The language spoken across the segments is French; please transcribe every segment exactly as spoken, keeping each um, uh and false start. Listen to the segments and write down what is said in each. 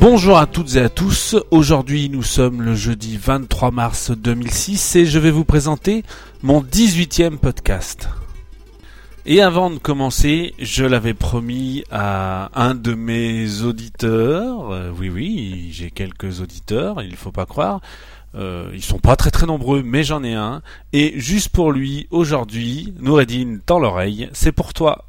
Bonjour à toutes et à tous, aujourd'hui nous sommes le jeudi vingt-trois mars deux mille six et je vais vous présenter mon dix-huitième podcast. Et avant de commencer, je l'avais promis à un de mes auditeurs, euh, oui oui, j'ai quelques auditeurs, il faut pas croire, euh, ils sont pas très très nombreux mais j'en ai un, et juste pour lui, aujourd'hui, Noureddin, tends l'oreille, c'est pour toi.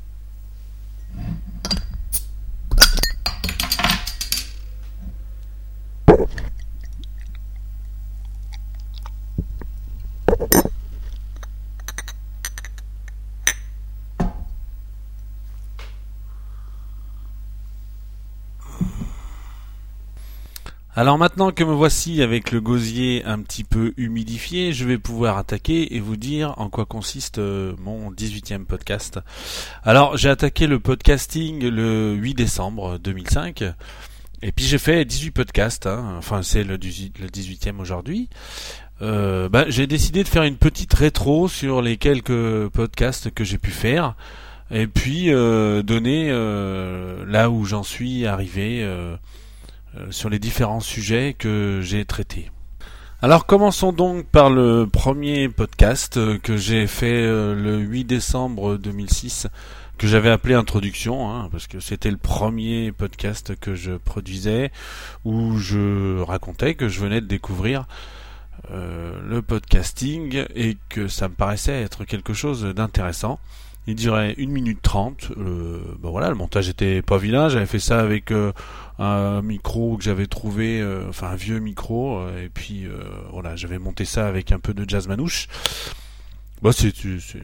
Alors maintenant que me voici avec le gosier un petit peu humidifié, je vais pouvoir attaquer et vous dire en quoi consiste euh, mon dix-huitième podcast. Alors j'ai attaqué le podcasting le huit décembre deux mille cinq et puis j'ai fait dix-huit podcasts, hein. Enfin c'est le dix-huitième aujourd'hui. Euh, bah, j'ai décidé de faire une petite rétro sur les quelques podcasts que j'ai pu faire et puis euh, donner euh, là où j'en suis arrivé euh, euh, sur les différents sujets que j'ai traités. Alors commençons donc par le premier podcast euh, que j'ai fait euh, le huit décembre deux mille six, que j'avais appelé Introduction, hein, parce que c'était le premier podcast que je produisais où je racontais que je venais de découvrir Euh, le podcasting et que ça me paraissait être quelque chose d'intéressant. Il durait une minute trente. Euh, ben voilà, le montage était pas vilain. J'avais fait ça avec euh, un micro que j'avais trouvé, euh, enfin un vieux micro, euh, et puis euh, voilà, j'avais monté ça avec un peu de jazz manouche. Bon, c'est, c'est,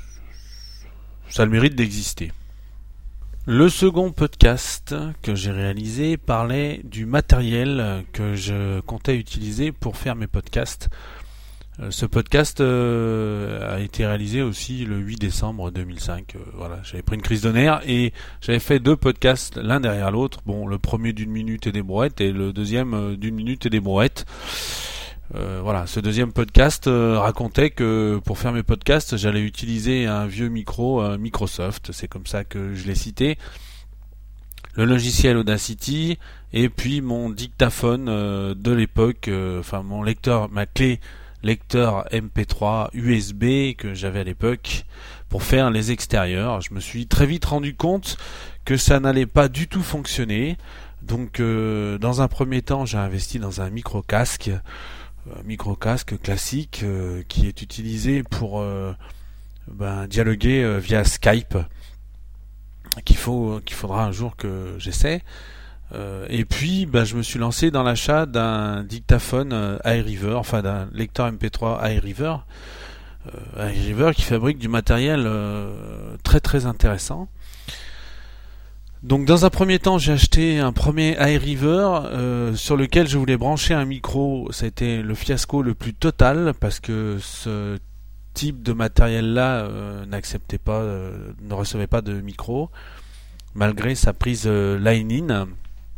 ça a le mérite d'exister. Le second podcast que j'ai réalisé parlait du matériel que je comptais utiliser pour faire mes podcasts. Ce podcast euh, a été réalisé aussi le huit décembre deux mille cinq. Euh, voilà, j'avais pris une crise de nerfs et j'avais fait deux podcasts l'un derrière l'autre. Bon, le premier d'une minute et des brouettes et le deuxième euh, d'une minute et des brouettes. Euh, voilà, ce deuxième podcast euh, racontait que pour faire mes podcasts, j'allais utiliser un vieux micro euh, Microsoft, c'est comme ça que je l'ai cité, le logiciel Audacity, et puis mon dictaphone euh, de l'époque, euh, enfin mon lecteur, ma clé lecteur M P trois U S B que j'avais à l'époque pour faire les extérieurs. Je me suis très vite rendu compte que ça n'allait pas du tout fonctionner, donc euh, dans un premier temps j'ai investi dans un micro-casque, micro-casque classique euh, qui est utilisé pour euh, ben, dialoguer euh, via Skype, qu'il faut qu'il faudra un jour que j'essaie. Euh, et puis ben, je me suis lancé dans l'achat d'un dictaphone euh, iRiver, enfin d'un lecteur M P trois iRiver, euh, iRiver qui fabrique du matériel euh, très très intéressant. Donc dans un premier temps, j'ai acheté un premier iRiver euh, sur lequel je voulais brancher un micro. Ça a été le fiasco le plus total parce que ce type de matériel-là euh, n'acceptait pas, euh, ne recevait pas de micro malgré sa prise euh, line-in.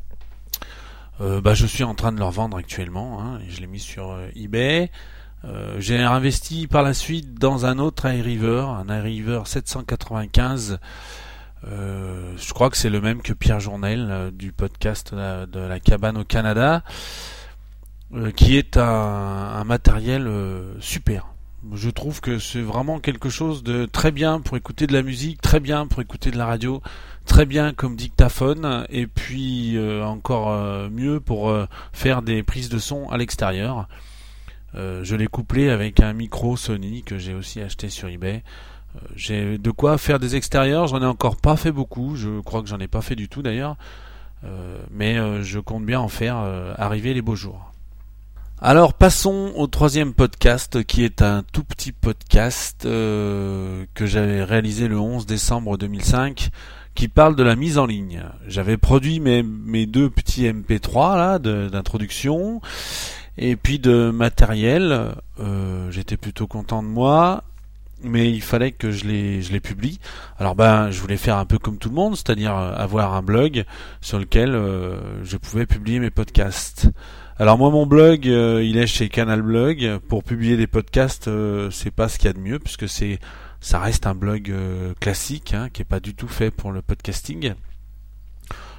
Euh, bah, je suis en train de le revendre actuellement, hein, et je l'ai mis sur euh, eBay. Euh, j'ai investi par la suite dans un autre iRiver, un iRiver sept cent quatre-vingt-quinze. Euh, je crois que c'est le même que Pierre Journel euh, du podcast de la, de la cabane au Canada, euh, qui est un, un matériel euh, super. Je trouve que c'est vraiment quelque chose de très bien pour écouter de la musique, très bien pour écouter de la radio, très bien comme dictaphone, et puis euh, encore euh, mieux pour euh, faire des prises de son à l'extérieur. Euh, je l'ai couplé avec un micro Sony que j'ai aussi acheté sur eBay. J'ai de quoi faire des extérieurs, j'en ai encore pas fait beaucoup, je crois que j'en ai pas fait du tout d'ailleurs, euh, mais euh, je compte bien en faire euh, arriver les beaux jours. Alors passons au troisième podcast qui est un tout petit podcast euh, que j'avais réalisé le onze décembre deux mille cinq qui parle de la mise en ligne. J'avais produit mes, mes deux petits M P trois là de, d'introduction et puis de matériel, euh, j'étais plutôt content de moi. Mais il fallait que je les, je les publie. Alors ben, je voulais faire un peu comme tout le monde, c'est-à-dire avoir un blog sur lequel euh, je pouvais publier mes podcasts. Alors moi, mon blog, euh, il est chez Canal Blog. Pour publier des podcasts, euh, c'est pas ce qu'il y a de mieux, puisque c'est, ça reste un blog euh, classique, hein, qui est pas du tout fait pour le podcasting.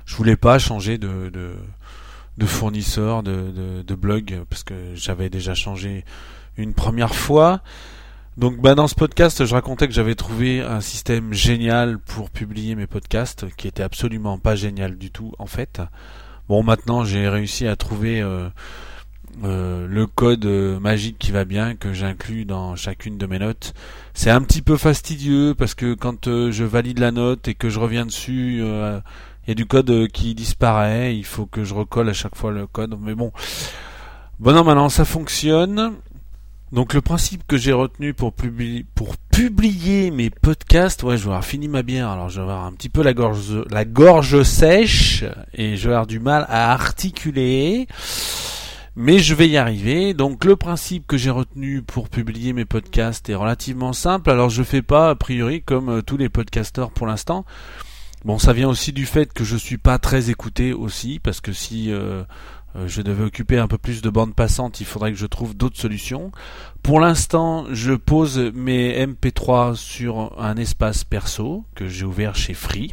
je voulais pas changer de de, de fournisseur de, de de blog parce que j'avais déjà changé une première fois. Donc bah dans ce podcast, je racontais que j'avais trouvé un système génial pour publier mes podcasts, qui était absolument pas génial du tout en fait. Bon, maintenant j'ai réussi à trouver euh, euh, le code euh, magique qui va bien, que j'inclus dans chacune de mes notes. C'est un petit peu fastidieux parce que quand euh, je valide la note et que je reviens dessus, euh, il y a du code euh, qui disparaît, il faut que je recolle à chaque fois le code. Mais bon, bon non, maintenant ça fonctionne. Donc le principe que j'ai retenu pour publier, pour publier mes podcasts, ouais, je vais avoir fini ma bière, alors je vais avoir un petit peu la gorge, la gorge sèche et je vais avoir du mal à articuler, mais je vais y arriver. Donc le principe que j'ai retenu pour publier mes podcasts est relativement simple. Alors je fais pas a priori comme euh, tous les podcasteurs pour l'instant. Bon, ça vient aussi du fait que je suis pas très écouté aussi, parce que si euh, Euh, je devais occuper un peu plus de bande passante, il faudrait que je trouve d'autres solutions. Pour l'instant, je pose mes M P trois sur un espace perso que j'ai ouvert chez Free.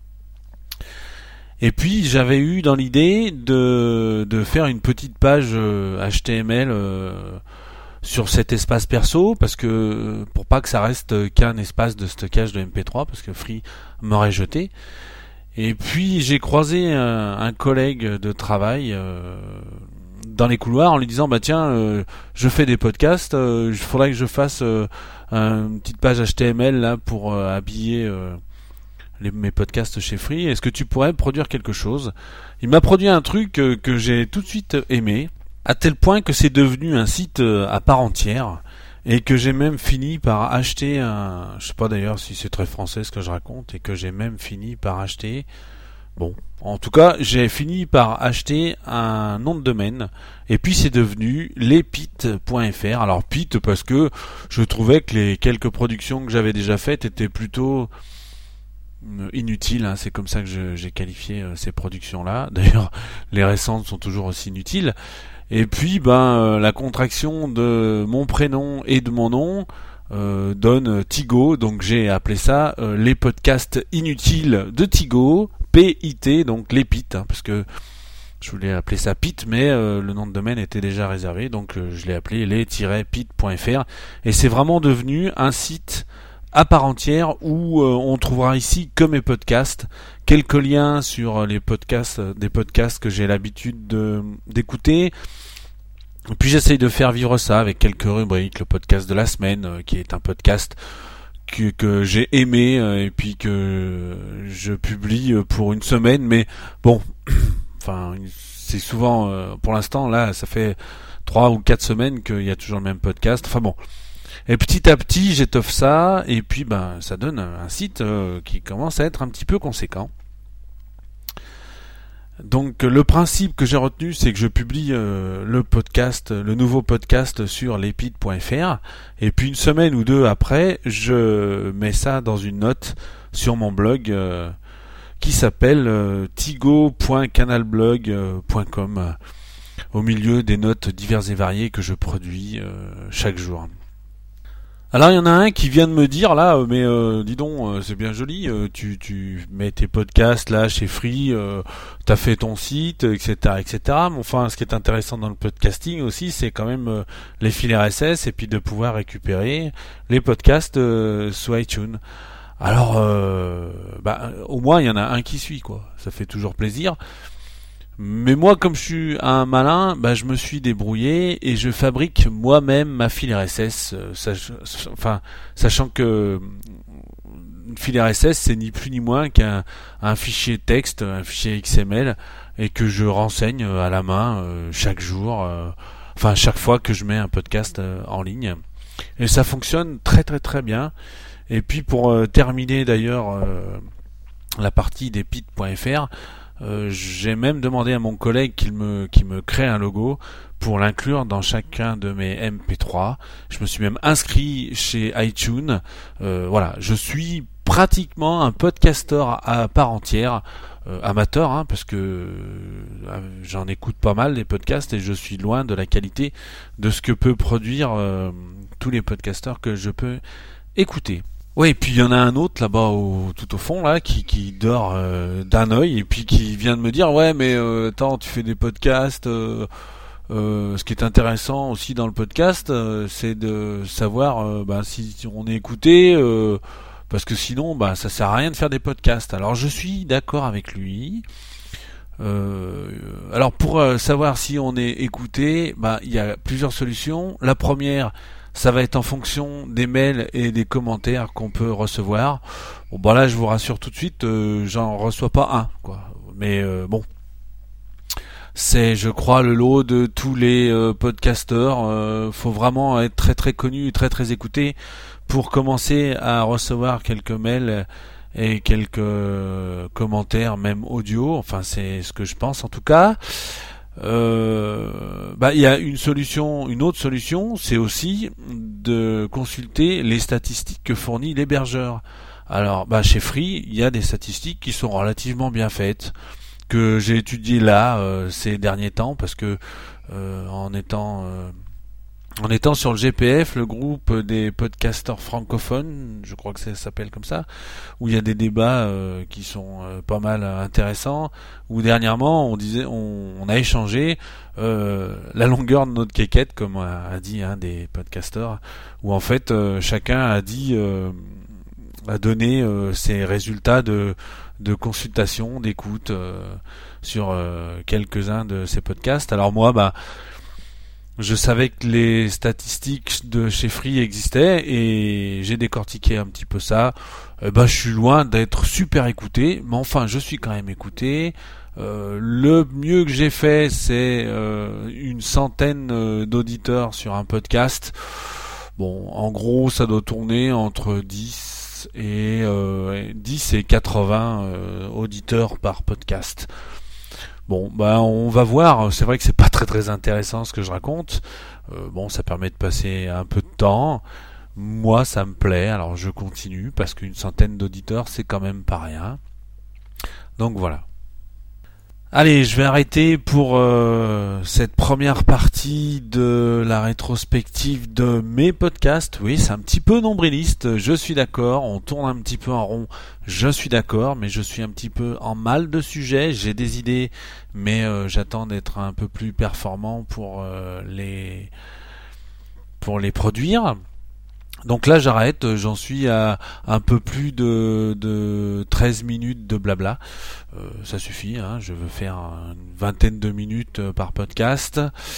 Et puis j'avais eu dans l'idée de, de faire une petite page euh, H T M L euh, sur cet espace perso, parce que pour pas que ça reste qu'un espace de stockage de M P trois, parce que Free m'aurait jeté. Et puis j'ai croisé un, un collègue de travail euh, dans les couloirs en lui disant bah tiens euh, je fais des podcasts, euh, il faudrait que je fasse euh, une petite page H T M L là pour euh, habiller euh, les, mes podcasts chez Free. Est-ce que tu pourrais produire quelque chose? Il m'a produit un truc euh, que j'ai tout de suite aimé, à tel point que c'est devenu un site euh, à part entière. Et que j'ai même fini par acheter un... Je sais pas d'ailleurs si c'est très français ce que je raconte, et que j'ai même fini par acheter... Bon, en tout cas, j'ai fini par acheter un nom de domaine, et puis c'est devenu lespit point f r. Alors Pit, parce que je trouvais que les quelques productions que j'avais déjà faites étaient plutôt inutiles, hein. C'est comme ça que je, j'ai qualifié euh, ces productions-là. D'ailleurs, les récentes sont toujours aussi inutiles. Et puis, ben, euh, la contraction de mon prénom et de mon nom euh, donne Tigo, donc j'ai appelé ça euh, les podcasts inutiles de Tigo, P I T, donc les Pit, hein, parce que je voulais appeler ça Pit, mais euh, le nom de domaine était déjà réservé, donc euh, je l'ai appelé les-pit point f r, et c'est vraiment devenu un site à part entière où euh, on trouvera ici que mes podcasts, quelques liens sur les podcasts, des podcasts que j'ai l'habitude de, d'écouter. Et puis j'essaye de faire vivre ça avec quelques rubriques, le podcast de la semaine, euh, qui est un podcast que, que j'ai aimé euh, et puis que je publie pour une semaine, mais bon, enfin c'est souvent, euh, pour l'instant là, ça fait trois ou quatre semaines qu'il y a toujours le même podcast. Enfin bon. Et petit à petit, j'étoffe ça, et puis ben ça donne un site euh, qui commence à être un petit peu conséquent. Donc le principe que j'ai retenu, c'est que je publie euh, le podcast, le nouveau podcast sur lespit point f r, et puis une semaine ou deux après, je mets ça dans une note sur mon blog euh, qui s'appelle euh, tigo point canalblog point com, euh, au milieu des notes diverses et variées que je produis euh, chaque jour. Alors il y en a un qui vient de me dire là, euh, mais euh, dis donc, euh, c'est bien joli, euh, tu, tu mets tes podcasts là chez Free, euh, t'as fait ton site, et cetera, et cetera. Mais enfin, ce qui est intéressant dans le podcasting aussi, c'est quand même euh, les fils R S S et puis de pouvoir récupérer les podcasts euh, sous iTunes. Alors, euh, bah, au moins il y en a un qui suit, quoi. Ça fait toujours plaisir. Mais moi, comme je suis un malin, bah, je me suis débrouillé et je fabrique moi-même ma file R S S. Euh, sach- enfin, sachant que une file R S S, c'est ni plus ni moins qu'un un fichier texte, un fichier X M L, et que je renseigne à la main euh, chaque jour, euh, enfin chaque fois que je mets un podcast euh, en ligne. Et ça fonctionne très très très bien. Et puis pour euh, terminer d'ailleurs euh, la partie des pit point f r, Euh, j'ai même demandé à mon collègue qu'il me, qu'il me crée un logo pour l'inclure dans chacun de mes M P trois. Je me suis même inscrit chez iTunes. Euh, voilà, je suis pratiquement un podcasteur à part entière, euh, amateur, hein, parce que euh, j'en écoute pas mal des podcasts et je suis loin de la qualité de ce que peut produire euh, tous les podcasteurs que je peux écouter. Ouais, et puis il y en a un autre là-bas au, tout au fond là qui, qui dort euh, d'un œil et puis qui vient de me dire ouais mais euh, attends tu fais des podcasts euh, euh, ce qui est intéressant aussi dans le podcast euh, c'est de savoir euh, bah, si on est écouté euh, parce que sinon bah ça sert à rien de faire des podcasts. Alors je suis d'accord avec lui. Euh, alors pour euh, savoir si on est écouté, bah il y a plusieurs solutions. La première, ça va être en fonction des mails et des commentaires qu'on peut recevoir. Bon bah là je vous rassure tout de suite, euh, j'en reçois pas un quoi. Mais euh, bon, c'est je crois le lot de tous les euh, podcasteurs. Euh, faut vraiment être très très connu, très très écouté pour commencer à recevoir quelques mails et quelques commentaires, même audio. Enfin, c'est ce que je pense en tout cas. Euh, bah, il y a une solution, une autre solution, c'est aussi de consulter les statistiques que fournit l'hébergeur. Alors, bah, chez Free, il y a des statistiques qui sont relativement bien faites, que j'ai étudiées là euh, ces derniers temps, parce que euh, en étant euh, En étant sur le G P F, le groupe des podcasteurs francophones, je crois que ça s'appelle comme ça, où il y a des débats euh, qui sont euh, pas mal intéressants, où dernièrement on disait, on, on a échangé euh, la longueur de notre quéquette, comme a, a dit un des podcasteurs, où en fait euh, chacun a dit, euh, a donné euh, ses résultats de, de consultation, d'écoute euh, sur euh, quelques-uns de ces podcasts. Alors moi, bah je savais que les statistiques de chez Free existaient et j'ai décortiqué un petit peu ça. Euh, bah, je suis loin d'être super écouté, mais enfin, je suis quand même écouté. Euh, le mieux que j'ai fait, c'est euh, une centaine euh, d'auditeurs sur un podcast. Bon, en gros, ça doit tourner entre dix et euh, dix et quatre-vingts euh, auditeurs par podcast. Bon, bah on va voir. C'est vrai que c'est pas très très intéressant ce que je raconte. Euh, bon, ça permet de passer un peu de temps. Moi, ça me plaît. Alors je continue parce qu'une centaine d'auditeurs, c'est quand même pas rien. Donc voilà. Allez, je vais arrêter pour euh, cette première partie de la rétrospective de mes podcasts. Oui, c'est un petit peu nombriliste, je suis d'accord, on tourne un petit peu en rond, je suis d'accord, mais je suis un petit peu en mal de sujet, j'ai des idées, mais euh, j'attends d'être un peu plus performant pour euh, les pour les produire. Donc là j'arrête, j'en suis à un peu plus de, de treize minutes de blabla. Euh, ça suffit, hein, je veux faire une vingtaine de minutes par podcast.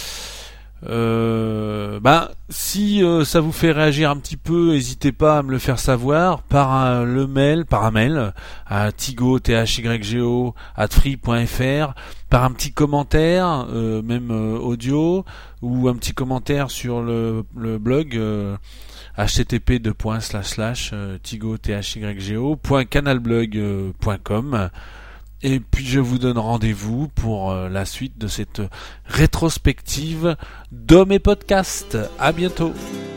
Euh, ben, si euh, ça vous fait réagir un petit peu, n'hésitez pas à me le faire savoir par un, le mail, par un mail à tigo, t h y g o arobase free point f r, par un petit commentaire, euh, même euh, audio, ou un petit commentaire sur le, le blog euh, h t t p deux points slash slash tigo t h y g o point canalblog point com. Et puis je vous donne rendez-vous pour euh, la suite de cette rétrospective de mes podcasts. À bientôt.